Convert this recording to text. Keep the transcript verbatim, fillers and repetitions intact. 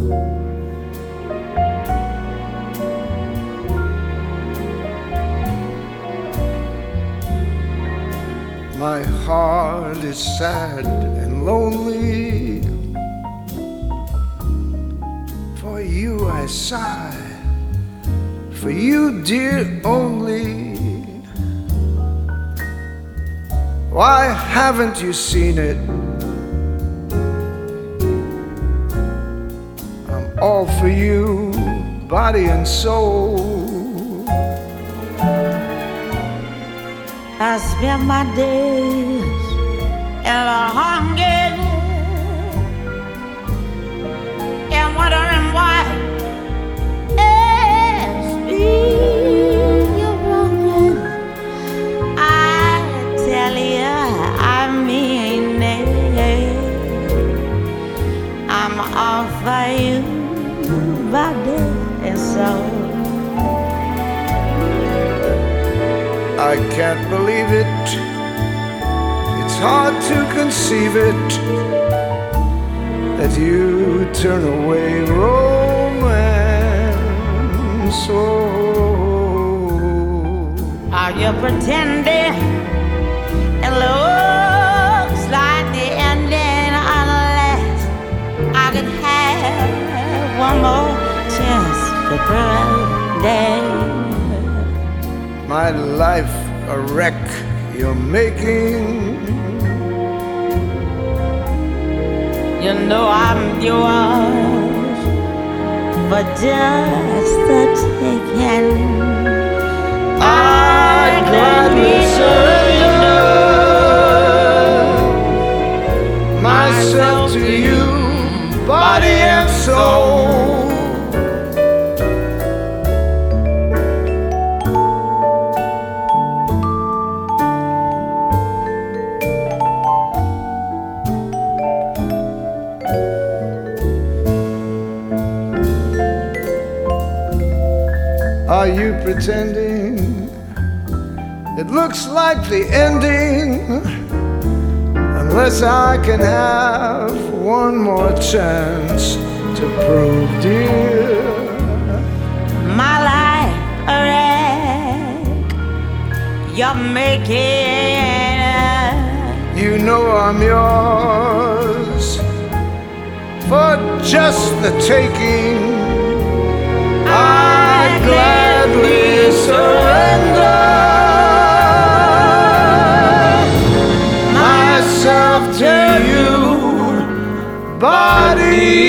My heart is sad and lonely. For you I sigh, for you, dear, only. Why haven't you seen it? I'm all for you, body and soul. I spend my days in a hunger and wondering why it's me you're wronging. I tell you, I mean it. I'm all for you, body and soul. I can't believe it. It's hard to conceive it that you turn away romance. Oh, are you pretending? It looks like the ending unless I could have one more chance to pretend. my life a wreck you're making. You know I'm yours for just the taking. I gladly surrender myself to you, body and soul. Are you pretending? It looks like the ending, unless I can have one more chance to prove, dear, my life a wreck you're making. you know I'm yours for just the taking. I gladly surrender myself to you, body